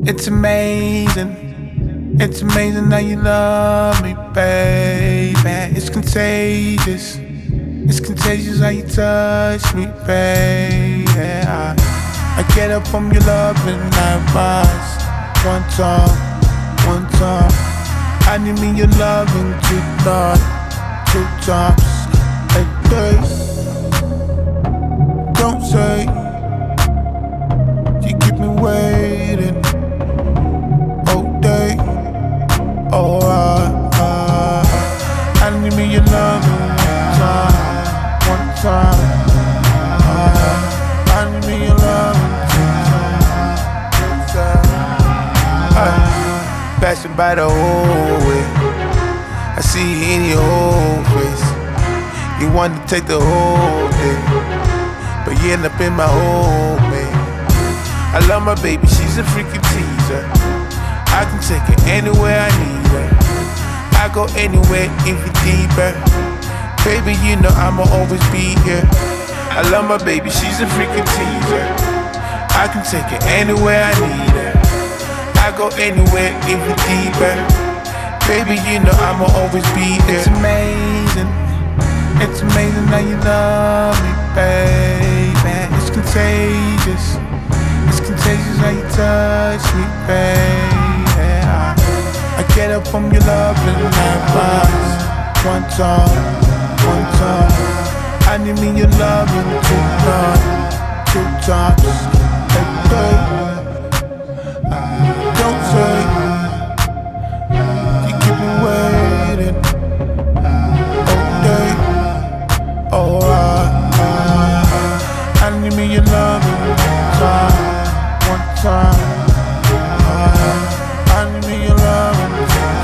It's amazing, it's amazing how you love me, baby. It's contagious how you touch me, baby. I get up from your love and I rise. One time. I need me your loving tonight, 2 times a day. Don't say you keep me waiting all day. Oh, I need me your loving one time. I need me your loving 2 times. Passing by the hallway, I see you in your whole face. You want to take the whole day, but you end up in my home, man. I love my baby, she's a freaking teaser. I can take her anywhere I need her. I go anywhere if you deeper. Baby, you know I'ma always be here. I love my baby, she's a freaking teaser. I can take her anywhere I need her. I go anywhere if you deeper. Baby, you know I'ma always be there. It's amazing how you love me, baby. It's contagious how you touch me, baby. I get up from your love and I rise. One time. I need me your loving tonight, 2 times a day. Don't say you keep me waiting all day. Oh, I need me your loving one time. I need me your loving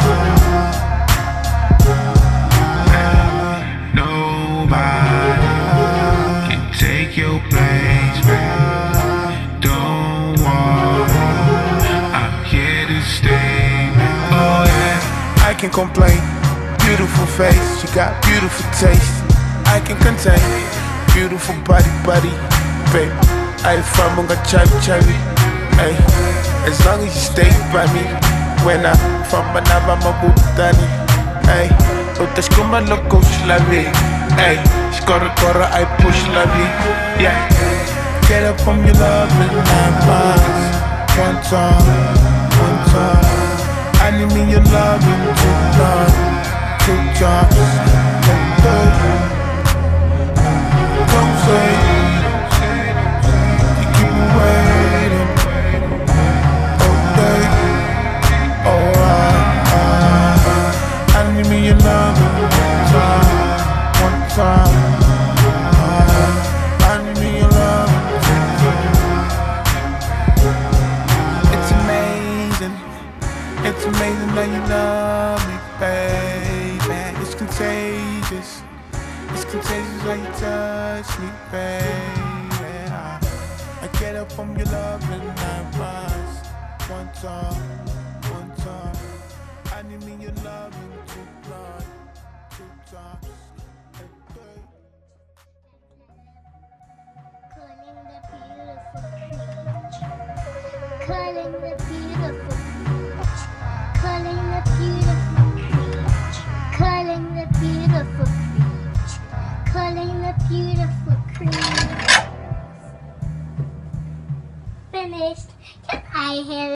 Nobody can take your place, babe. Don't worry, I'm here to stay, babe. Oh yeah, I can complain. Beautiful face, you got beautiful taste. I can contain beautiful body, babe. I from a cherry. Hey, as long as you stay by me. When I from Manama Mabutani. Hey, utas kuma loco slavi. Hey, skora I push lavi. Yeah, get up from your love and I rise. One time. I need me your loving tonight, 2 times a day. Don't say you keep me waiting all day. Oh, I need me your loving one time. I need me your loving. It's amazing how you love me, baby. It's contagious how you touch me, baby. I get up from your love and I rise. One time. I need me your loving tonight, 2 times a day. Calling the beautiful peach. Calling the beautiful peach. Calling the beautiful peach. Calling the beautiful cream. Finished. Can I hear